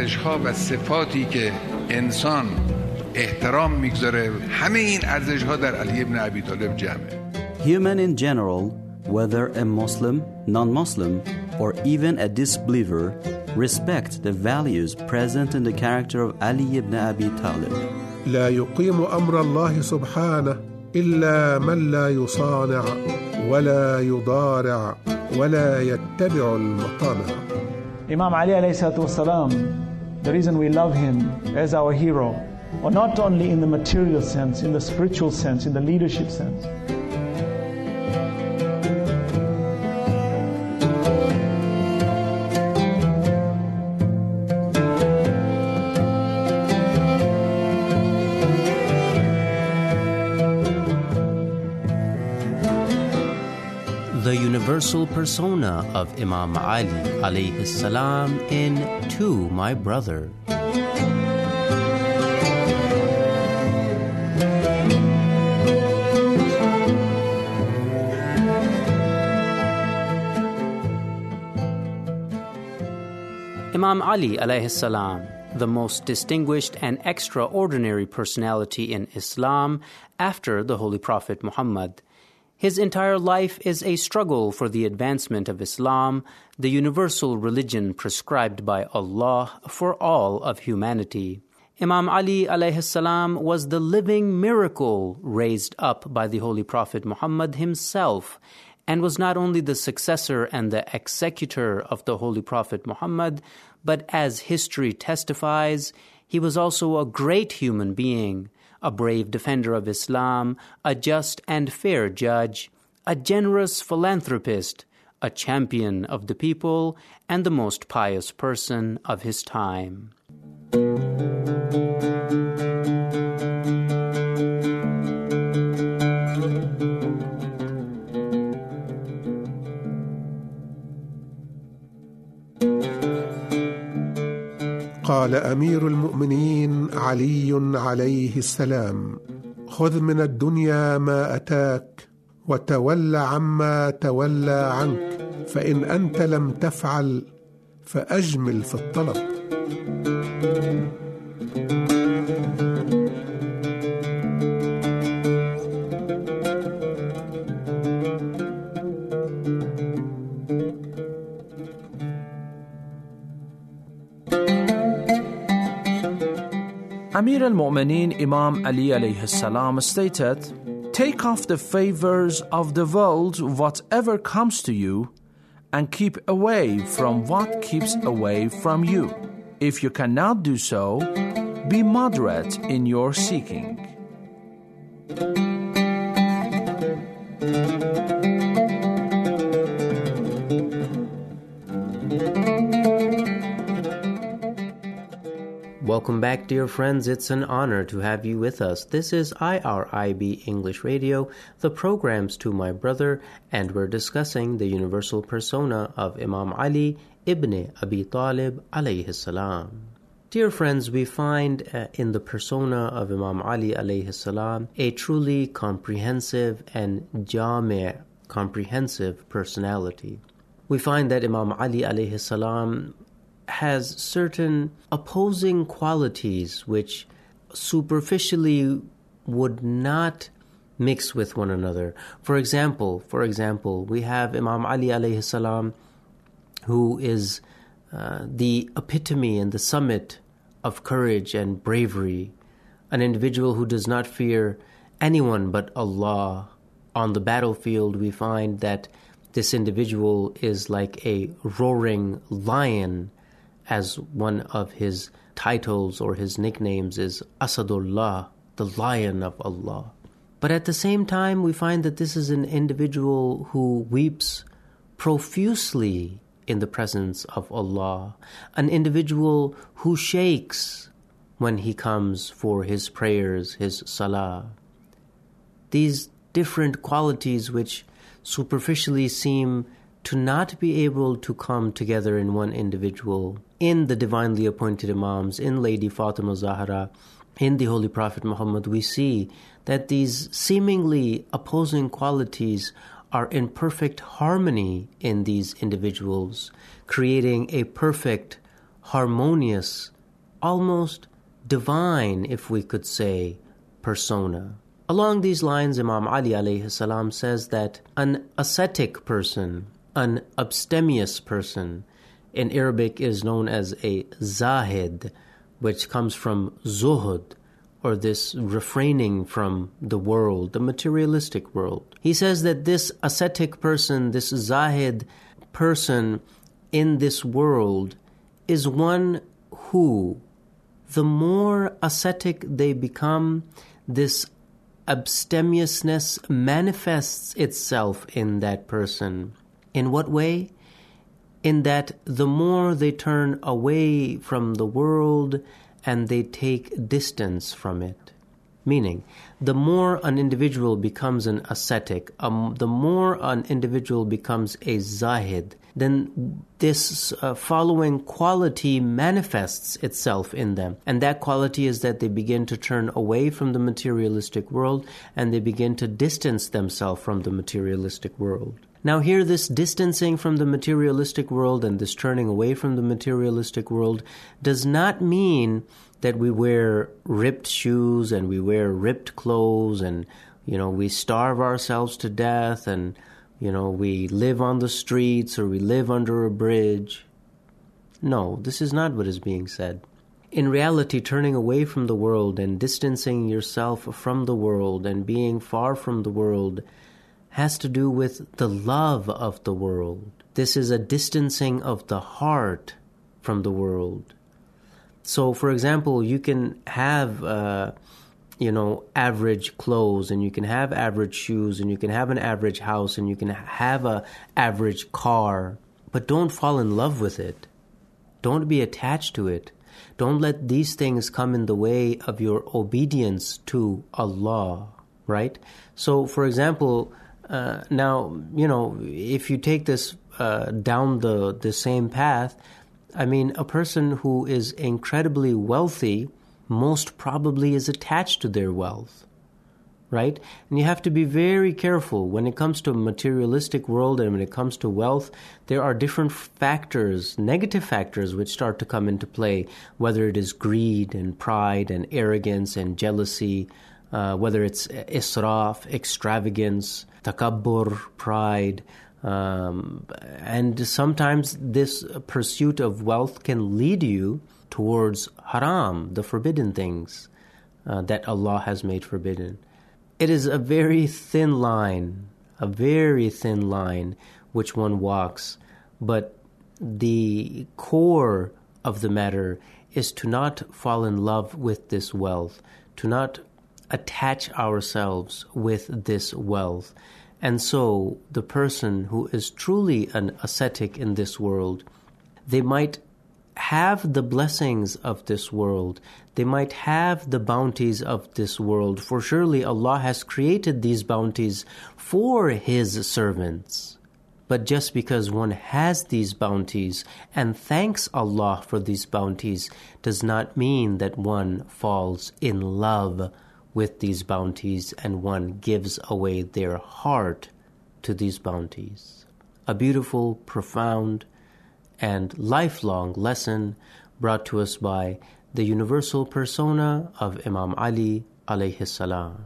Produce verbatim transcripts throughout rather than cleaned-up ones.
ارزش‌ها و صفاتی که انسان احترام میگذاره، همه این ارزش‌ها در علی ابن ابی طالب جمعه. Human in general, whether a Muslim, non-Muslim, or even a disbeliever, respect the values present in the character of Ali ibn Abi Talib. لا يقيم أمر الله سبحانه إلا من لا يصانع ولا يضارع ولا يتبع المطامع. Imam Ali alayhi salatu wasalam, the reason we love him as our hero, or not only in the material sense, in the spiritual sense, in the leadership sense. The universal persona of Imam Ali alayhi salam in To My Brother. Imam Ali alayhi salam, the most distinguished and extraordinary personality in Islam after the Holy Prophet Muhammad. His entire life is a struggle for the advancement of Islam, the universal religion prescribed by Allah for all of humanity. Imam Ali alayhi salam was the living miracle raised up by the Holy Prophet Muhammad himself, and was not only the successor and the executor of the Holy Prophet Muhammad, but as history testifies, he was also a great human being, a brave defender of Islam, a just and fair judge, a generous philanthropist, a champion of the people, and the most pious person of his time. قال أمير المؤمنين علي عليه السلام: خذ من الدنيا ما أتاك وتول عما تولى عنك، فإن أنت لم تفعل فأجمل في الطلب. Amir al-Mu'mineen Imam Ali alayhi salam stated, "Take off the favors of the world, whatever comes to you, and keep away from what keeps away from you. If you cannot do so, be moderate in your seeking." Welcome back, dear friends. It's an honor to have you with us. This is I R I B English Radio, the program's To My Brother, and we're discussing the universal persona of Imam Ali ibn Abi Talib alayhi salam. Dear friends, we find uh, in the persona of Imam Ali alayhi salam a truly comprehensive and jami', comprehensive personality. We find that Imam Ali alayhi salam has certain opposing qualities which superficially would not mix with one another. For example, for example, we have Imam Ali alayhi salam, who is uh, the epitome and the summit of courage and bravery, an individual who does not fear anyone but Allah. On the battlefield, we find that this individual is like a roaring lion, as one of his titles or his nicknames is Asadullah, the Lion of Allah. But at the same time, we find that this is an individual who weeps profusely in the presence of Allah, an individual who shakes when he comes for his prayers, his salah. These different qualities which superficially seem to not be able to come together in one individual, in the divinely appointed Imams, in Lady Fatima Zahra, in the Holy Prophet Muhammad, we see that these seemingly opposing qualities are in perfect harmony in these individuals, creating a perfect harmonious, almost divine, if we could say, persona. Along these lines, Imam Ali alayhi salam says that an ascetic person, an abstemious person, in Arabic is known as a zahid, which comes from zuhud, or this refraining from the world, the materialistic world. He says that this ascetic person, this zahid person in this world is one who, the more ascetic they become, this abstemiousness manifests itself in that person. In what way? In that the more they turn away from the world and they take distance from it. Meaning, the more an individual becomes an ascetic, um, the more an individual becomes a zahid, then this uh, following quality manifests itself in them. And that quality is that they begin to turn away from the materialistic world and they begin to distance themselves from the materialistic world. Now here, this distancing from the materialistic world and this turning away from the materialistic world does not mean that we wear ripped shoes and we wear ripped clothes and, you know, we starve ourselves to death and, you know, we live on the streets or we live under a bridge. No, this is not what is being said. In reality, turning away from the world and distancing yourself from the world and being far from the world has to do with the love of the world. This is a distancing of the heart from the world. So, for example, you can have, uh, you know, average clothes, and you can have average shoes, and you can have an average house, and you can have a average car, but don't fall in love with it. Don't be attached to it. Don't let these things come in the way of your obedience to Allah, right? So, for example, uh, now, you know, if you take this uh, down the, the same path, I mean, a person who is incredibly wealthy most probably is attached to their wealth, right? And you have to be very careful when it comes to a materialistic world and when it comes to wealth. There are different factors, negative factors, which start to come into play, whether it is greed and pride and arrogance and jealousy, uh, whether it's israf, extravagance, takabbur, pride. Um, and sometimes this pursuit of wealth can lead you towards haram, the forbidden things uh, that Allah has made forbidden. It is a very thin line, a very thin line which one walks, but the core of the matter is to not fall in love with this wealth, to not attach ourselves with this wealth. And so the person who is truly an ascetic in this world, they might have the blessings of this world. They might have the bounties of this world. For surely Allah has created these bounties for His servants. But just because one has these bounties and thanks Allah for these bounties does not mean that one falls in love with these bounties and one gives away their heart to these bounties. A beautiful, profound, and lifelong lesson brought to us by the universal persona of Imam Ali alayhi salam.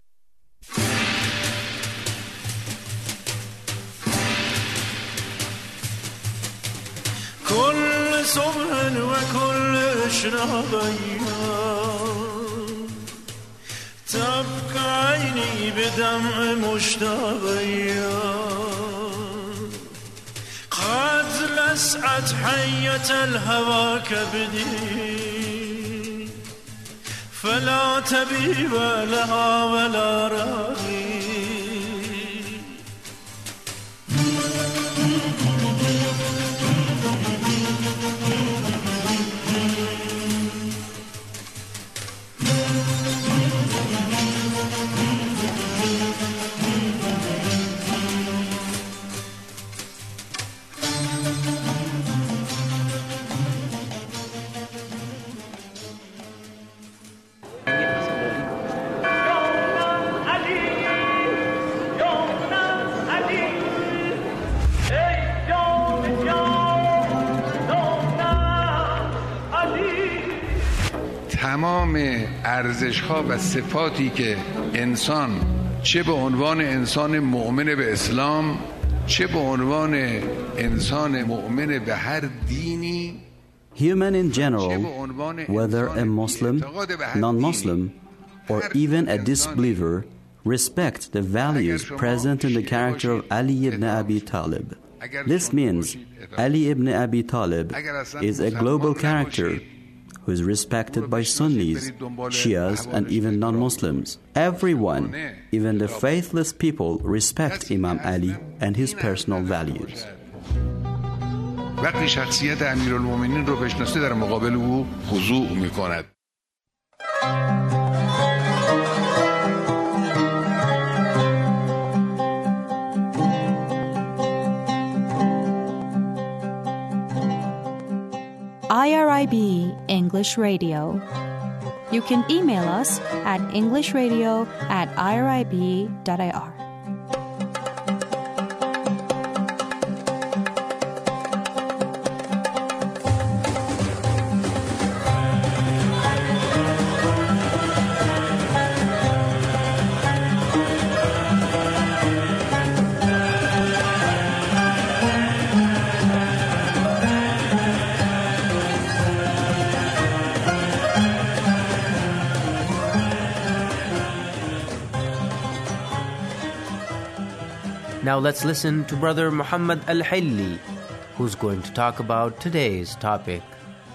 كل صبح وكل إشراقية تبكى عيني بدمع مشتاقية قد لسعت حية الهوى كبدي فلا تبيب لها ولا راغي تمام ارزش‌ها و صفاتی که انسان چه به عنوان انسان مؤمن به اسلام چه به عنوان انسان مؤمن به هر دینی Human in general, whether a Muslim, non-Muslim, or even a disbeliever, respect the values present in the character of Ali ibn Abi Talib. This means Ali ibn Abi Talib is a global character who is respected by Sunnis, Shias, and even non-Muslims. Everyone, even the faithless people, respect Imam Ali and his personal values. وقتی شخصیت امیرالمومنین رو بشناسه در مقابل او خضوع می‌کند. I R I B English Radio. You can email us at englishradio at irib.ir. Now let's listen to Brother Muhammad Al-Hilli, who's going to talk about today's topic.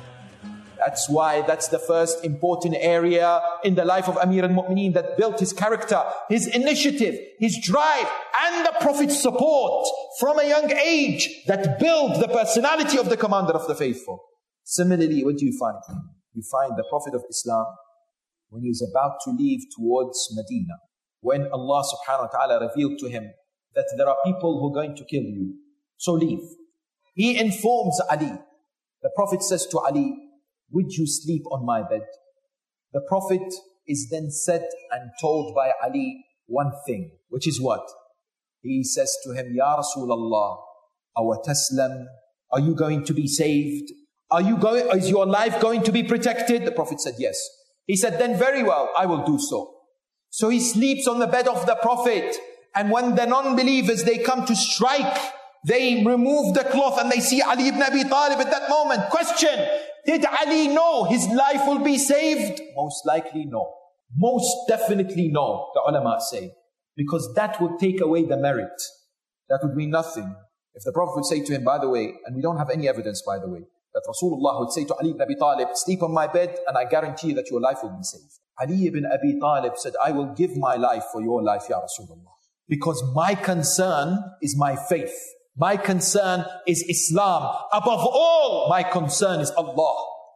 That's why that's the first important area in the life of Amir al-Mu'mineen that built his character, his initiative, his drive, and the Prophet's support from a young age that built the personality of the commander of the faithful. Similarly, what do you find? You find the Prophet of Islam, when he is about to leave towards Medina, when Allah subhanahu wa ta'ala revealed to him that there are people who are going to kill you, so leave. He informs Ali. The Prophet says to Ali, would you sleep on my bed? The Prophet is then said and told by Ali one thing, which is what? He says to him, Ya Rasulallah, awa taslam, are you going to be saved? Are you going, is your life going to be protected? The Prophet said yes. He said, then very well, I will do so. So he sleeps on the bed of the Prophet. And when the non-believers, they come to strike, they remove the cloth and they see Ali ibn Abi Talib at that moment. Question, did Ali know his life will be saved? Most likely no. Most definitely no, the ulama say. Because that would take away the merit. That would mean nothing. If the Prophet would say to him, by the way, and we don't have any evidence, by the way, that Rasulullah would say to Ali ibn Abi Talib, sleep on my bed and I guarantee that your life will be saved. Ali ibn Abi Talib said, I will give my life for your life, Ya Rasulullah. Because my concern is my faith. My concern is Islam. Above all, my concern is Allah.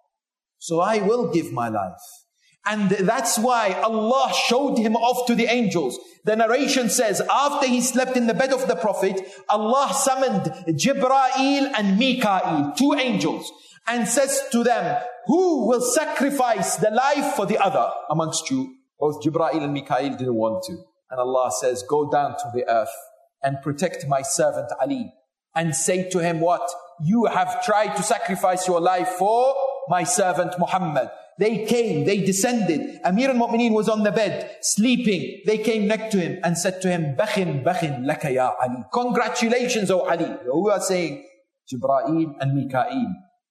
So I will give my life. And that's why Allah showed him off to the angels. The narration says, after he slept in the bed of the Prophet, Allah summoned Jibreel and Mikael, two angels, and says to them, who will sacrifice the life for the other amongst you? Both Jibreel and Mikael didn't want to. And Allah says, go down to the earth and protect my servant Ali. And say to him what? You have tried to sacrifice your life for my servant Muhammad. They came, they descended. Amir al-Mu'mineen was on the bed, sleeping. They came next to him and said to him, Bakhin, bakhin, laka ya Ali. Congratulations, O Ali. Who are saying? Jibreel and Mikael.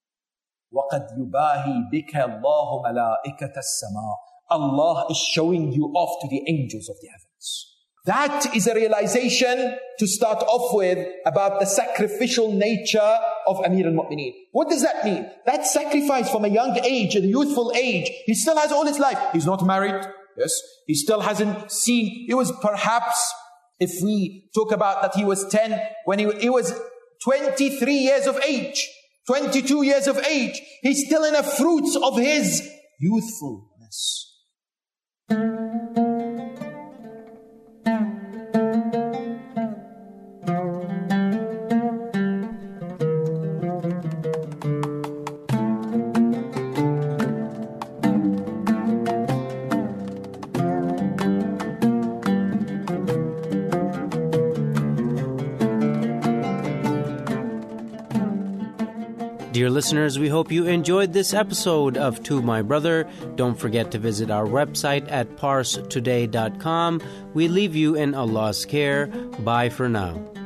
وَقَدْ يُبَاهِي بِكَ اللَّهُ مَلَائِكَةَ السَّمَاءِ. Allah is showing you off to the angels of the heavens. That is a realization to start off with about the sacrificial nature of Amir al-Mu'mineen. What does that mean? That sacrifice from a young age, a youthful age, he still has all his life. He's not married. Yes. He still hasn't seen. It was perhaps, if we talk about that he was ten, when he, he was twenty-three years of age, twenty-two years of age. He's still in the fruits of his youthfulness. Dear listeners, we hope you enjoyed this episode of To My Brother. Don't forget to visit our website at parse today dot com. We leave you in Allah's care. Bye for now.